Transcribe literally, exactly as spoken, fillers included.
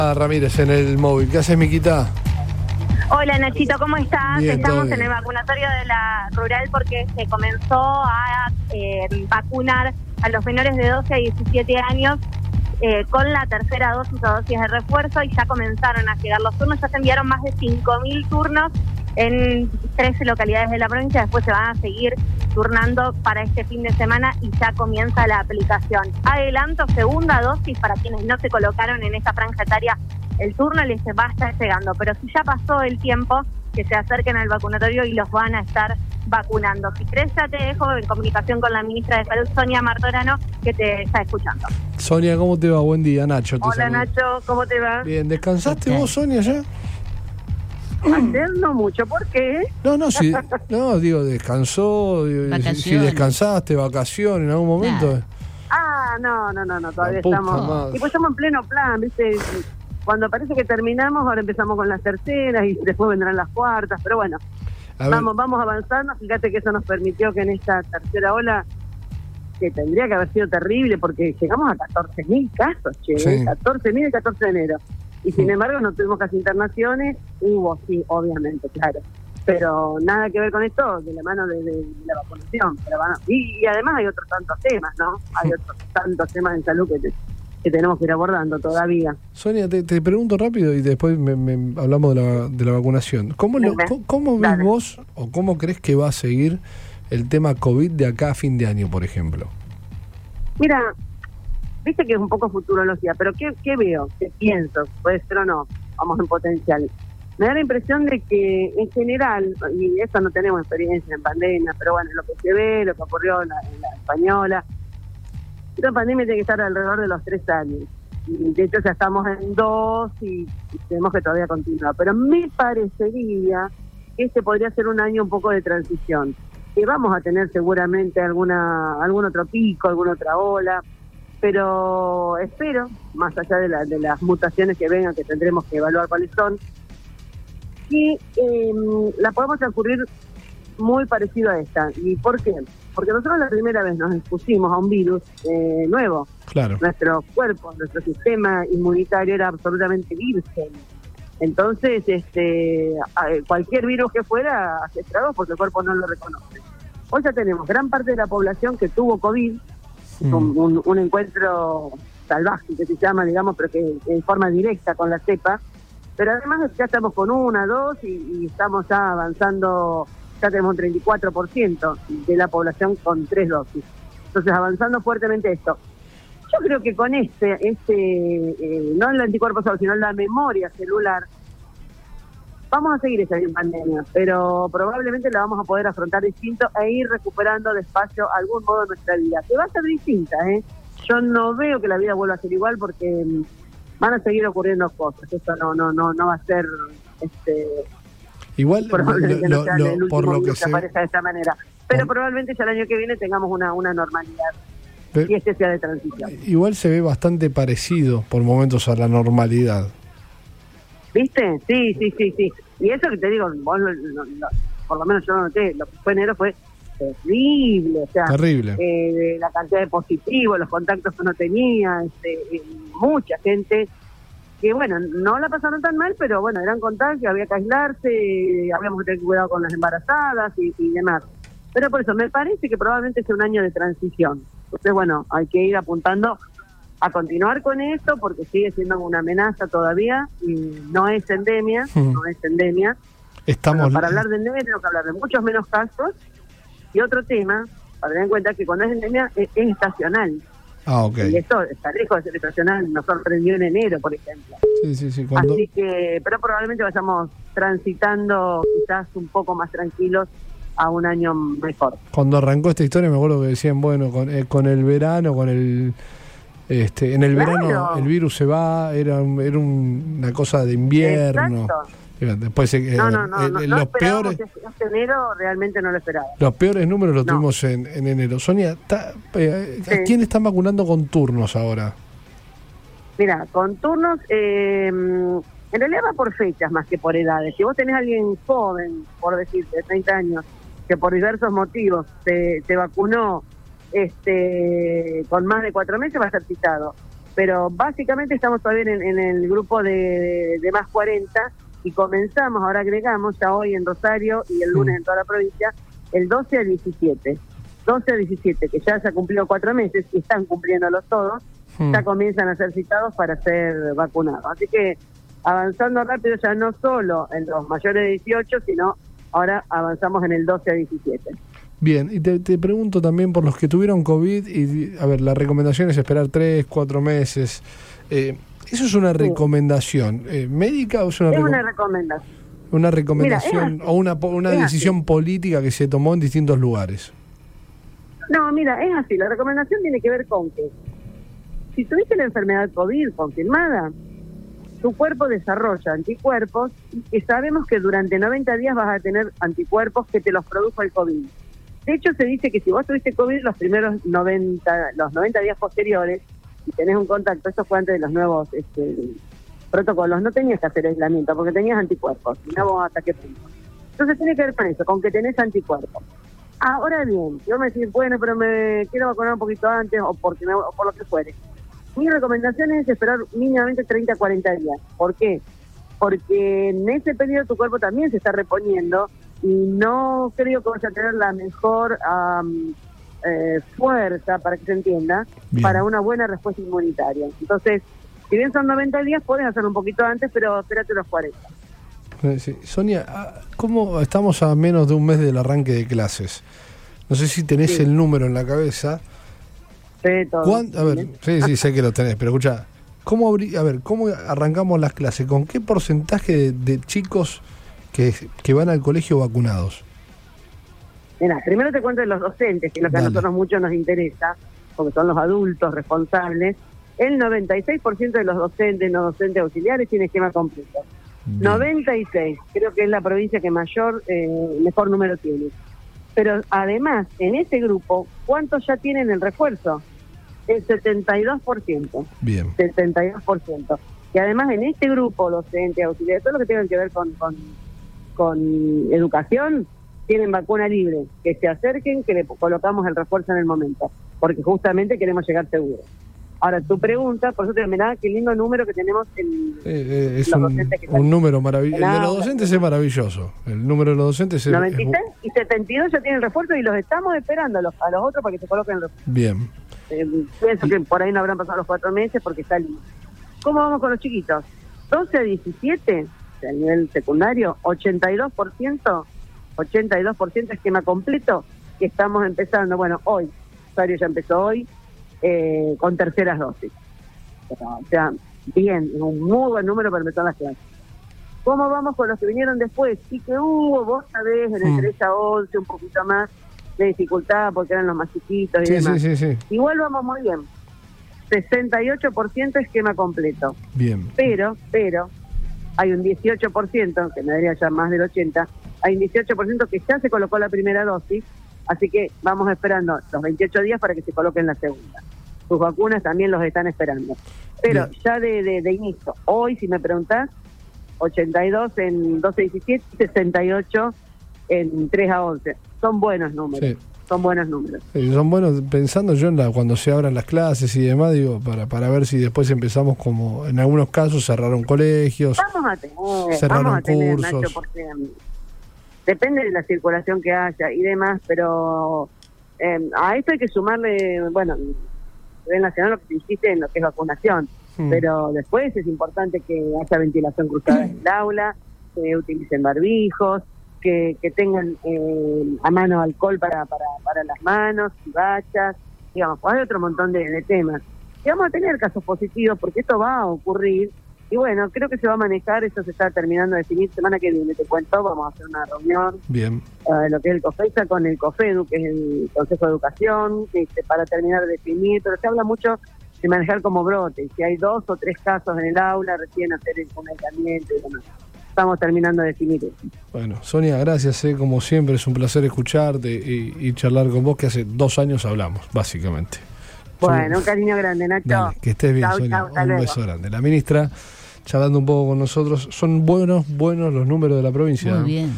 Ramírez en el móvil. ¿Qué haces, Miquita? Hola, Nachito, ¿cómo estás? Bien, Estamos bien. en el vacunatorio de la rural porque se comenzó a eh, vacunar a los menores de doce a diecisiete años eh, con la tercera dosis o dosis de refuerzo, y ya comenzaron a llegar los turnos. Ya se enviaron más de cinco mil turnos en trece localidades de la provincia. Después se van a seguir turnando para este fin de semana y ya comienza la aplicación. Adelanto, segunda dosis para quienes no se colocaron en esta franja etaria. El turno les va a estar llegando, pero si ya pasó el tiempo, que se acerquen al vacunatorio y los van a estar vacunando. Si crees, ya te dejo en comunicación con la ministra de Salud, Sonia Martorano, que te está escuchando. Sonia, ¿cómo te va? Buen día, Nacho. Te Hola, saludo. Nacho, ¿cómo te va? Bien, ¿descansaste vos, Sonia, ya? Ayer no mucho, ¿por qué? No, no, si, no, digo, descansó, digo, si, si descansaste, vacaciones en algún momento. Claro. Ah, no, no, no, no, todavía La puta estamos. madre. Y pues estamos en pleno plan, ¿viste? Cuando parece que terminamos, ahora empezamos con las terceras y después vendrán las cuartas, pero bueno, A ver, vamos, vamos avanzando. Fíjate que eso nos permitió que en esta tercera ola, que tendría que haber sido terrible, porque llegamos a catorce mil casos, che, Sí. catorce mil el catorce de enero. Y sin embargo no tuvimos casi internaciones, hubo, sí, obviamente, claro. Pero nada que ver con esto, de la mano de, de, de la vacunación. Pero bueno, y, y además hay otros tantos temas, ¿no? Hay otros tantos temas en salud que, te, que tenemos que ir abordando todavía. Sonia, te, te pregunto rápido y después me, me- hablamos de la, de la vacunación. ¿Cómo, lo, Dime. co- cómo ves Dale. vos o cómo crees que va a seguir el tema COVID de acá a fin de año, por ejemplo? Mira, viste que es un poco futurología, pero ¿qué, qué veo? ¿Qué pienso? Puede ser o no, vamos en potencial. Me da la impresión de que en general, y eso no tenemos experiencia en pandemia, pero bueno, lo que se ve, lo que ocurrió en la, en la española, la pandemia tiene que estar alrededor de los tres años. Y de hecho ya estamos en dos y, y tenemos que todavía continúa. Pero me parecería que este podría ser un año un poco de transición. Que vamos a tener seguramente alguna algún otro pico, alguna otra ola, pero espero, más allá de, la, de las mutaciones que vengan, que tendremos que evaluar cuáles son, que eh, la podemos transcurrir muy parecido a esta. ¿Y por qué? Porque nosotros la primera vez nos expusimos a un virus eh, nuevo. Claro. Nuestro cuerpo, nuestro sistema inmunitario era absolutamente virgen. Entonces, este, a- cualquier virus que fuera hace estragos porque el cuerpo no lo reconoce. Hoy ya tenemos gran parte de la población que tuvo COVID, Mm. un, un, un encuentro salvaje que se llama, digamos, pero que en forma directa con la cepa. Pero además ya estamos con una, dos y, y estamos ya avanzando, ya tenemos un treinta y cuatro por ciento de la población con tres dosis. Entonces, avanzando fuertemente esto. Yo creo que con este, este eh, no el anticuerpo solo, sino la memoria celular, vamos a seguir esa pandemia, pero probablemente la vamos a poder afrontar distinto e ir recuperando despacio algún modo de nuestra vida, que va a ser distinta, ¿eh? Yo no veo que la vida vuelva a ser igual porque mm, van a seguir ocurriendo cosas. Eso no no no no va a ser este Igual, probablemente lo- no sea lo- el por último lo que virus que sé, aparezca de esta manera, pero por- probablemente ya el año que viene tengamos una una normalidad pe- y este sea de transición. igual se ve bastante parecido por momentos a la normalidad. ¿Viste? Sí, sí, sí, sí. Y eso que te digo, vos lo- lo- lo- por lo menos yo lo noté, lo que fue enero fue terrible, o sea, Terrible. eh, de la cantidad de positivos, los contactos que uno tenía, este, eh, mucha gente que, bueno, no la pasaron tan mal, pero bueno, eran contagios, había que aislarse, eh, habíamos que tener cuidado con las embarazadas y, y demás. Pero por eso, me parece que probablemente sea un año de transición. Entonces, bueno, hay que ir apuntando a continuar con esto porque sigue siendo una amenaza todavía y no es endemia, Hmm. no es endemia. Estamos. Pero para hablar de endemia tenemos que hablar de muchos menos casos. Y otro tema, para tener en cuenta que cuando es endemia es, es estacional. Ah, ok. Y esto está lejos de ser estacional, nos sorprendió en enero, por ejemplo. Sí, sí, sí. Cuando, Así que, pero probablemente vayamos transitando quizás un poco más tranquilos a un año mejor. cuando arrancó esta historia me acuerdo que decían, bueno, con, eh, con el verano, con el... Este, en el Claro. verano el virus se va, era, un- era un- una cosa de invierno. Exacto. Mira, Después eh, No, no, no, eh, no, eh, no los esperábamos peores este, este enero, realmente no lo esperaba. los peores números los No. tuvimos en, en enero. Sonia, ta- eh, ¿a Sí. quién están vacunando con turnos ahora? Mira, con turnos, eh, en realidad va por fechas más que por edades. Si vos tenés a alguien joven, por decirte, de treinta años, que por diversos motivos se, se vacunó este, con más de cuatro meses, va a ser citado. pero básicamente estamos todavía en, en el grupo de, de, de más cuarenta y comenzamos, ahora agregamos ya hoy en Rosario y el lunes en toda la provincia, el doce a diecisiete. doce a diecisiete, que ya se ha cumplido cuatro meses y están cumpliéndolos todos, hmm. ya comienzan a ser citados para ser vacunados. Así que avanzando rápido ya no solo en los mayores de dieciocho, sino ahora avanzamos en el doce a diecisiete. Bien, y te, te pregunto también por los que tuvieron COVID, y a ver, la recomendación es esperar tres, cuatro meses. Eh, ¿Eso es una recomendación eh, médica o es una, es recom- una recomendación? Una recomendación Mira, o una, una decisión así. política que se tomó en distintos lugares. No, mira, es así. La recomendación tiene que ver con que si tuviste la enfermedad COVID confirmada, tu cuerpo desarrolla anticuerpos y sabemos que durante noventa días vas a tener anticuerpos que te los produjo el COVID. De hecho, se dice que si vos tuviste COVID los primeros noventa, los noventa días posteriores, y tenés un contacto, esto fue antes de los nuevos este, protocolos, no tenías que hacer aislamiento porque tenías anticuerpos, y no vos hasta qué punto. Entonces tiene que ver con eso, con que tenés anticuerpos. Ahora bien, yo me decís, bueno, pero me quiero vacunar un poquito antes o, porque me, o por lo que fuere. Mi recomendación es esperar mínimamente treinta a cuarenta días. ¿Por qué? Porque en ese periodo tu cuerpo también se está reponiendo y no creo que vaya a tener la mejor um, eh, fuerza, para que se entienda, bien. Para una buena respuesta inmunitaria. Entonces, si bien son noventa días, puedes hacerlo un poquito antes, pero espérate los cuarenta. Sí. Sonia, ¿cómo estamos a menos de un mes del arranque de clases? No sé si tenés sí. el número en la cabeza. Sí, todo. ¿Cuán, a ver, sí, sí, sé que lo tenés, pero escucha, ¿cómo abrí, a ver, cómo arrancamos las clases? ¿Con qué porcentaje de, de chicos que, que van al colegio vacunados? Mira, primero te cuento de los docentes, que es lo que Dale. a nosotros mucho nos interesa, porque son los adultos responsables. El noventa y seis por ciento de los docentes, no docentes auxiliares, tiene esquema completo. Bien. noventa y seis, creo que es la provincia que mayor, eh, mejor número tiene. Pero además, en ese grupo, ¿cuántos ya tienen el refuerzo? El setenta y dos por ciento. Bien. setenta y dos por ciento. Y además en este grupo, docentes, auxiliares, todo lo que tenga que ver con, con, con educación, tienen vacuna libre. Que se acerquen, que le colocamos el refuerzo en el momento. Porque justamente queremos llegar seguros. Ahora, tu pregunta, por eso te mirá qué lindo número que tenemos en eh, eh, es los un, docentes que un número maravilloso. El de los docentes es maravilloso. El número de los docentes es... noventa y seis es... y setenta y dos ya tienen el refuerzo y los estamos esperando a los, a los otros para que se coloquen el refuerzo. Bien. Eh, pienso que por ahí no habrán pasado los cuatro meses porque está lindo. ¿Cómo vamos con los chiquitos? doce a diecisiete, a nivel secundario, ochenta y dos por ciento, ochenta y dos por ciento esquema completo, que estamos empezando, bueno, hoy, Rosario ya empezó hoy, Eh, con terceras dosis. O sea, bien, un muy buen número para empezar las clases. ¿Cómo vamos con los que vinieron después? Sí que hubo, vos sabés, en el mm. tres a once, un poquito más de dificultad porque eran los más chiquitos y sí, demás. Sí, sí, sí. Igual vamos muy bien. sesenta y ocho por ciento esquema completo. Bien. Pero, pero, hay un dieciocho por ciento, que me daría ya más del ochenta por ciento, hay un dieciocho por ciento que ya se colocó la primera dosis. Así que vamos esperando los veintiocho días para que se coloquen la segunda. Sus vacunas también los están esperando. Pero Bien. ya de, de, de inicio, hoy si me preguntás, ochenta y dos en doce a diecisiete, sesenta y ocho en tres a once. Son buenos números. Sí. Son buenos números. Sí, son buenos, pensando yo en la, cuando se abran las clases y demás, digo, para, para ver si después empezamos como, en algunos casos cerraron colegios. Vamos a tener, cerraron vamos a tener, cursos. Nacho, porque depende de la circulación que haya y demás, pero eh, a esto hay que sumarle, bueno, a nivel nacional lo que se insiste en lo que es vacunación, hmm. pero después es importante que haya ventilación cruzada en el aula, que utilicen barbijos, que, que tengan eh, a mano alcohol para, para, para las manos, y bachas, digamos, pues hay otro montón de, de temas. Y vamos a tener casos positivos porque esto va a ocurrir. Y bueno, creo que se va a manejar, eso se está terminando de definir. Semana que viene, te cuento, vamos a hacer una reunión. Bien. Uh, lo que es el COFESA con el COFEDU, que es el Consejo de Educación, este, para terminar de definir, pero se habla mucho de manejar como brote. Si hay dos o tres casos en el aula, recién hacer el aislamiento y demás. Estamos terminando de definir eso. Bueno, Sonia, gracias, eh, como siempre, es un placer escucharte y, y charlar con vos, que hace dos años hablamos, básicamente. Bueno, un cariño grande, Nacho. Dale, que estés bien, chau, Sonia. Chau, un luego. beso grande. La ministra, charlando un poco con nosotros, son buenos, buenos los números de la provincia. Muy bien.